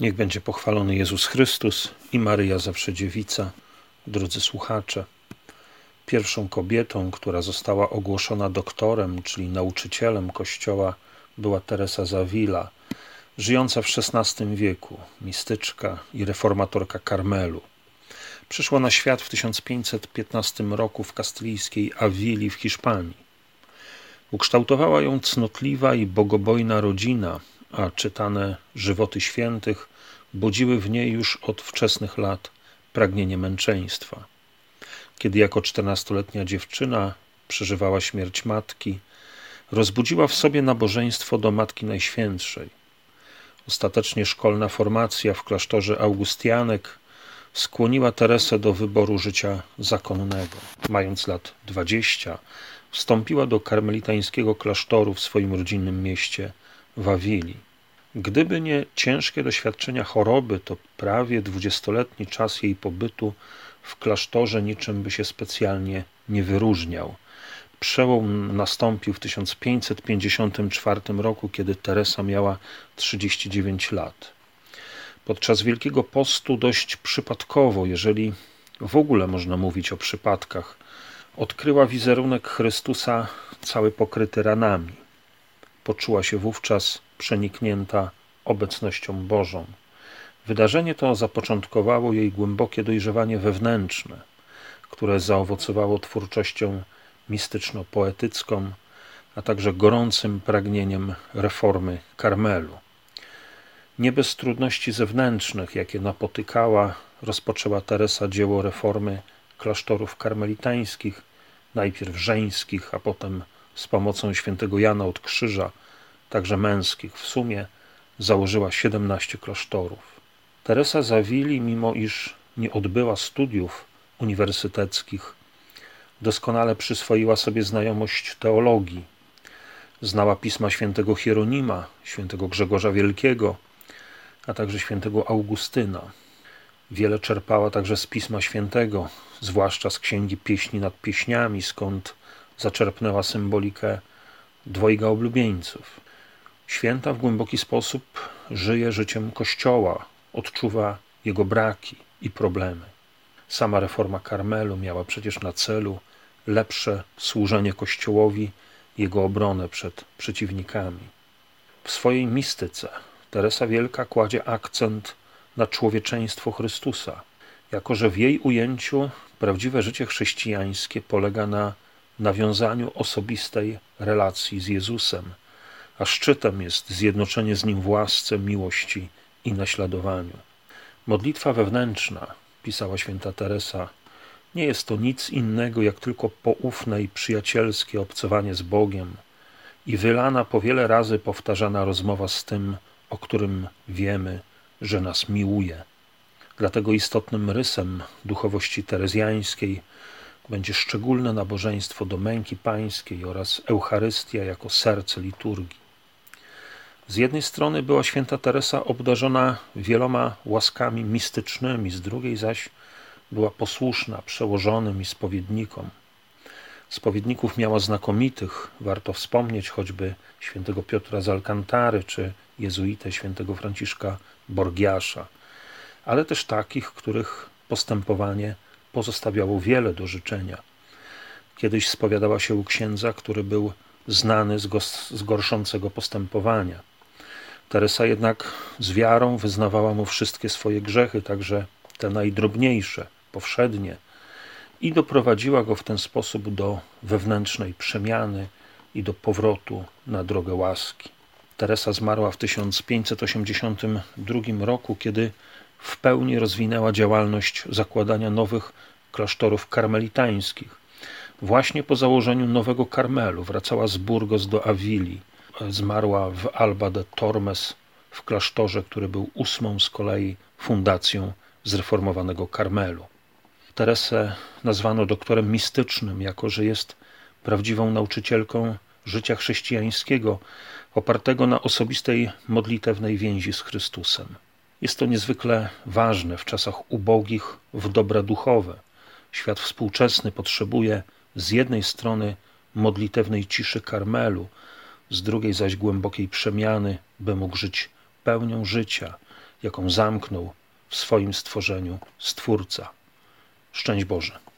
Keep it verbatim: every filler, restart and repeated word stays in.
Niech będzie pochwalony Jezus Chrystus i Maryja Zawsze Dziewica. Drodzy słuchacze, pierwszą kobietą, która została ogłoszona doktorem, czyli nauczycielem Kościoła, była Teresa z Avila, żyjąca w szesnastym wieku, mistyczka i reformatorka Karmelu. Przyszła na świat w tysiąc pięćset piętnastym roku w kastylijskiej Awili w Hiszpanii. Ukształtowała ją cnotliwa i bogobojna rodzina, a czytane żywoty świętych budziły w niej już od wczesnych lat pragnienie męczeństwa. Kiedy jako czternastoletnia dziewczyna przeżywała śmierć matki, rozbudziła w sobie nabożeństwo do Matki Najświętszej. Ostatecznie szkolna formacja w klasztorze Augustianek skłoniła Teresę do wyboru życia zakonnego. Mając lat dwadzieścia, wstąpiła do karmelitańskiego klasztoru w swoim rodzinnym mieście w Awili. Gdyby nie ciężkie doświadczenia choroby, to prawie dwudziestoletni czas jej pobytu w klasztorze niczym by się specjalnie nie wyróżniał. Przełom nastąpił w tysiąc pięćset pięćdziesiątym czwartym roku, kiedy Teresa miała trzydzieści dziewięć lat. Podczas Wielkiego Postu dość przypadkowo, jeżeli w ogóle można mówić o przypadkach, odkryła wizerunek Chrystusa cały pokryty ranami. Poczuła się wówczas przeniknięta obecnością Bożą. Wydarzenie to zapoczątkowało jej głębokie dojrzewanie wewnętrzne, które zaowocowało twórczością mistyczno-poetycką, a także gorącym pragnieniem reformy Karmelu. Nie bez trudności zewnętrznych, jakie napotykała, rozpoczęła Teresa dzieło reformy klasztorów karmelitańskich, najpierw żeńskich, a potem z pomocą świętego Jana od Krzyża, także męskich. W sumie założyła siedemnaście klasztorów. Teresa z Awili, mimo iż nie odbyła studiów uniwersyteckich, doskonale przyswoiła sobie znajomość teologii. Znała pisma świętego Hieronima, świętego Grzegorza Wielkiego, a także świętego Augustyna. Wiele czerpała także z Pisma Świętego, zwłaszcza z Księgi Pieśni nad Pieśniami, skąd zaczerpnęła symbolikę dwojga oblubieńców. Święta w głęboki sposób żyje życiem Kościoła, odczuwa jego braki i problemy. Sama reforma Karmelu miała przecież na celu lepsze służenie Kościołowi, jego obronę przed przeciwnikami. W swojej mistyce Teresa Wielka kładzie akcent na człowieczeństwo Chrystusa, jako że w jej ujęciu prawdziwe życie chrześcijańskie polega na nawiązaniu osobistej relacji z Jezusem, a szczytem jest zjednoczenie z Nim w łasce, miłości i naśladowaniu. Modlitwa wewnętrzna, pisała święta Teresa, nie jest to nic innego jak tylko poufne i przyjacielskie obcowanie z Bogiem i wylana po wiele razy powtarzana rozmowa z tym, o którym wiemy, że nas miłuje. Dlatego istotnym rysem duchowości terezjańskiej będzie szczególne nabożeństwo do męki pańskiej oraz Eucharystia jako serce liturgii. Z jednej strony była święta Teresa obdarzona wieloma łaskami mistycznymi, z drugiej zaś była posłuszna przełożonym i spowiednikom. Spowiedników miała znakomitych, warto wspomnieć choćby świętego Piotra z Alcantary czy jezuitę świętego Franciszka Borgiasza, ale też takich, których postępowanie pozostawiało wiele do życzenia. Kiedyś spowiadała się u księdza, który był znany z, gos- z gorszącego postępowania. Teresa jednak z wiarą wyznawała mu wszystkie swoje grzechy, także te najdrobniejsze, powszednie, i doprowadziła go w ten sposób do wewnętrznej przemiany i do powrotu na drogę łaski. Teresa zmarła w tysiąc pięćset osiemdziesiątym drugim roku, kiedy w pełni rozwinęła działalność zakładania nowych klasztorów karmelitańskich. Właśnie po założeniu nowego Karmelu wracała z Burgos do Awili. Zmarła w Alba de Tormes w klasztorze, który był ósmą z kolei fundacją zreformowanego Karmelu. Teresę nazwano doktorem mistycznym, jako że jest prawdziwą nauczycielką życia chrześcijańskiego, opartego na osobistej modlitewnej więzi z Chrystusem. Jest to niezwykle ważne w czasach ubogich w dobra duchowe. Świat współczesny potrzebuje z jednej strony modlitewnej ciszy Karmelu, z drugiej zaś głębokiej przemiany, by mógł żyć pełnią życia, jaką zamknął w swoim stworzeniu Stwórca. Szczęść Boże.